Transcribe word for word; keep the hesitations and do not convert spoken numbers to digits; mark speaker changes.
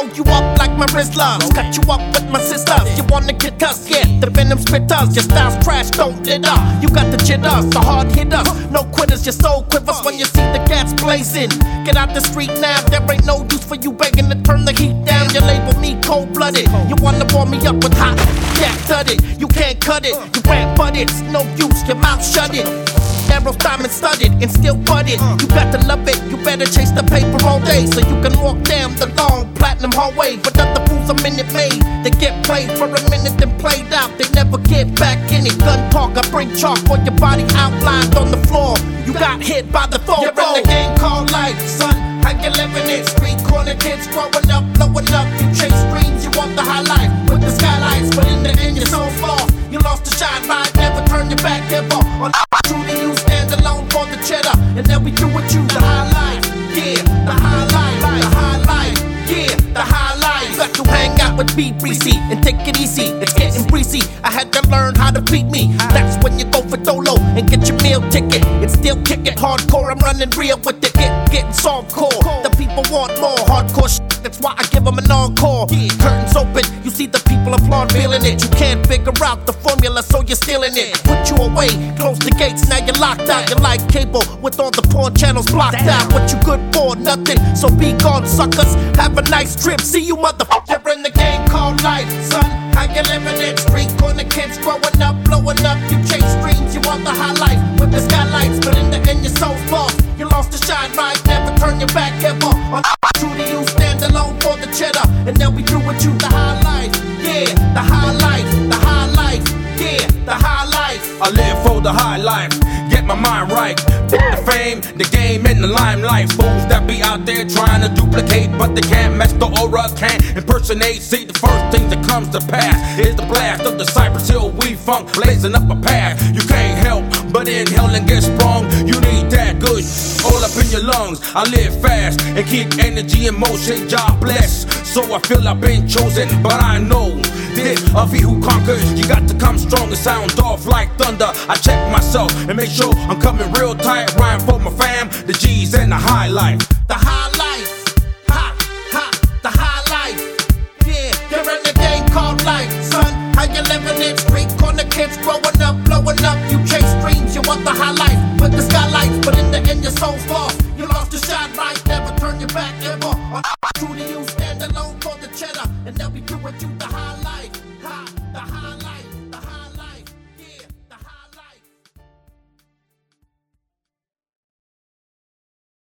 Speaker 1: roll you up like my Rizzlers, cut you up with my sisters. You wanna get us, yeah, the venom spitters. Your style's trash, don't it up. You got the jitters, the hard hitters, no quitters. Your soul quivers when you see the gas blazing. Get out the street now, there ain't no use for you begging to turn the heat down. You label me cold-blooded, you wanna warm me up with hot, yeah, tudded. You can't cut it, you can't butt it, it's no use, your mouth shut it. Arrows diamond studded and still budded. You got to love it, you better chase the paper all day so you can walk down the long platinum hallway. But other fools a minute made, they get played for a minute then played out. They never get back in it. Gun talk, I bring chalk on your body outlined on the floor. You got hit by the foe. You're in the game called life, son. How you living it? Street corner kids growing up, blowing up. You chase dreams, you want the high life with the skylights, but in the end you're so lost. You lost the shine, right? Never turn your back ever. On truly you stand alone for the cheddar, and then we do what you the high life, yeah, the high life, the high life, yeah, the high life. You got to hang out with B Breezy and take it easy. It's getting breezy. I had to learn how to beat me. That's when you go for dolo and get your meal ticket. It's still kicking hardcore. I'm running real with it. Get getting softcore. The people want more hardcore shit. That's why I give them an encore. Curtains open, you see the people applaud, feeling it. You can't figure out the formula, so you're stealing it. Put you away, close the gates, now you're locked out. You're like cable with all the porn channels blocked out. What you good for? Nothing. So be gone, suckers. Have a nice trip. See you, motherfucker. You're in the game called life, son. How you living it? Street corner kids growing up, blowing up. You chase dreams, you want the high life with the skylights, but in the end you're so lost. You lost the shine, right? Never turn your back ever. On true to you, stand alone for the cheddar, and then we do what you the high life, yeah, the high life, the high life, yeah, the high life.
Speaker 2: I live for the high life, get my mind right. The fame, the game, and the limelight. Fools that be out there trying to duplicate, but they can't match the aura, can't impersonate. See, the first thing that comes to pass is the blast of the Cypress Hill weed funk, blazing up a path. You can't help but inhale and get sprung. You need that good all up in your lungs. I live fast and keep energy in motion. God bless, so I feel I've been chosen, but I know this of he who conquers. You got to come strong and sound off like thunder. I check myself and make sure I'm coming real tight. Rhyme for my fam, the G's and the high life.
Speaker 1: The high life, ha, ha, the high life. Yeah, you're in the game called life, son. How you living it? Street corner kids growing up, blowing up. You chase dreams, you want the high life with the skylights, but in the end you're so lost. You lost the shine, right? Never turn your back ever. On true to you, stand alone for the cheddar, and they'll be doing you the high life.